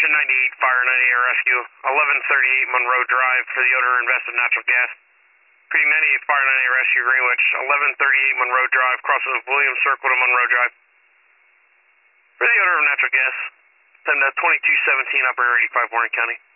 Station 98, Fire 98 Air Rescue, 1138 Monroe Drive for the odor invested natural gas. Repeating 98 Fire 98 Rescue, Greenwich, 1138 Monroe Drive, crosses with Williams Circle to Monroe Drive. For the odor of natural gas, send 2217 Operator 85 Warren County.